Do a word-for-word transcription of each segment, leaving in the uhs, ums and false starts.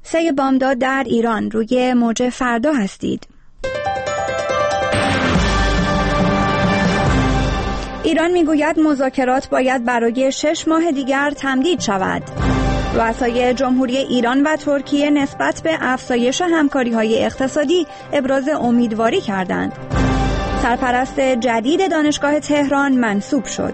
سه بامداد در ایران، روی موج فردا هستید. ایران میگوید مذاکرات باید برای شش ماه دیگر تمدید شود. رؤسای جمهوری ایران و ترکیه نسبت به افزایش همکاری‌های اقتصادی ابراز امیدواری کردند. سرپرست جدید دانشگاه تهران منصوب شد.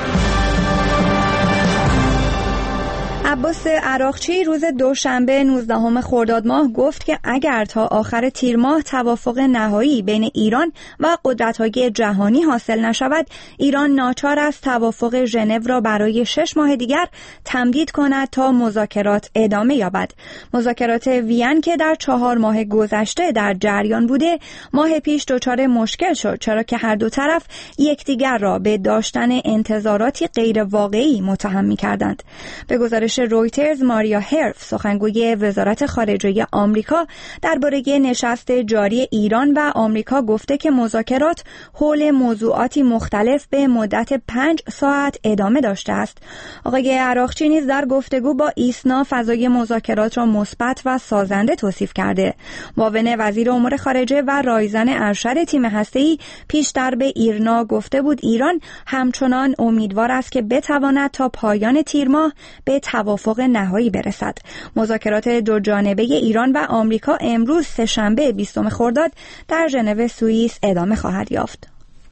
عباس عراقچی روز دوشنبه نوزدهم خرداد ماه گفت که اگر تا آخر تیر ماه توافق نهایی بین ایران و قدرت‌های جهانی حاصل نشود، ایران ناچار است توافق ژنو را برای شش ماه دیگر تمدید کند تا مذاکرات ادامه یابد. مذاکرات وین که در چهار ماه گذشته در جریان بوده، ماه پیش دچار مشکل شد، چرا که هر دو طرف یکدیگر را به داشتن انتظاراتی غیر واقعی متهم می‌کردند. به گزارش رویترز، ماریا هرف، سخنگوی وزارت خارجه آمریکا، درباره نشست جاری ایران و آمریکا گفته که مذاکرات حول موضوعاتی مختلف به مدت پنج ساعت ادامه داشته است. آقای عراقچی نیز در گفتگو با ایسنا فضای مذاکرات را مثبت و سازنده توصیف کرده. معاون وزیر امور خارجه و رایزن ارشد تیم هسته‌ای پیشتر به ایرنا گفته بود ایران همچنان امیدوار است که بتواند تا پایان تیر ماه به توافق نهایی برسد. مذاکرات دو جانبه ایران و آمریکا امروز سه‌شنبه بیستم خرداد در ژنو سوئیس ادامه خواهد یافت.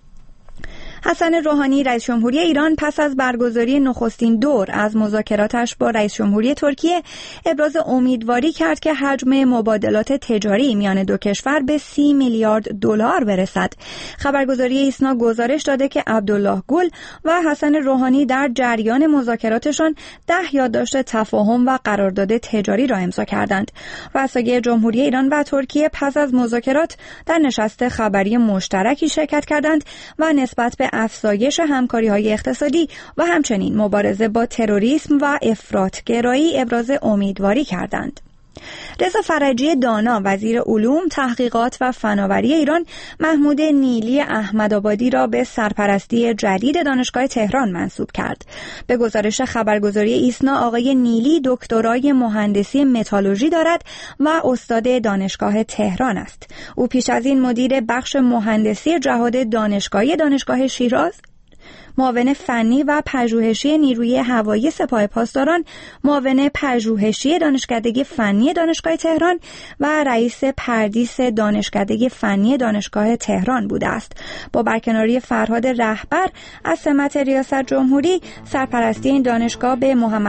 حسن روحانی رئیس جمهوری ایران پس از برگزاری نخستین دور از مذاکراتش با رئیس جمهوری ترکیه ابراز امیدواری کرد که حجم مبادلات تجاری میان دو کشور به سی میلیارد دلار برسد. خبرگزاری ایسنا گزارش داده که عبدالله گل و حسن روحانی در جریان مذاکراتشان ده یادداشت تفاهم و قرارداد تجاری را امضا کردند. رؤسای جمهوری ایران و ترکیه پس از مذاکرات در نشست خبری مشترکی شرکت کردند و نسبت به افزایش همکاری‌های اقتصادی و همچنین مبارزه با تروریسم و افراط‌گرایی ابراز امیدواری کردند. رضا فرجی دانا، وزیر علوم، تحقیقات و فناوری ایران، محمود نیلی احمدآبادی را به سرپرستی جدید دانشگاه تهران منصوب کرد. به گزارش خبرگزاری ایسنا، آقای نیلی دکترای مهندسی متالورژی دارد و استاد دانشگاه تهران است. او پیش از این مدیر بخش مهندسی جهاد دانشگاهی دانشگاه شیراز، معاون فنی و پژوهشی نیروی هوایی سپاه پاسداران، معاون پژوهشی دانشکدگی فنی دانشگاه تهران و رئیس پردیس دانشکدگی فنی دانشگاه تهران بوده است. با برکناری فرهاد رهبر از سمت ریاست جمهوری، سرپرستی این دانشگاه به محمد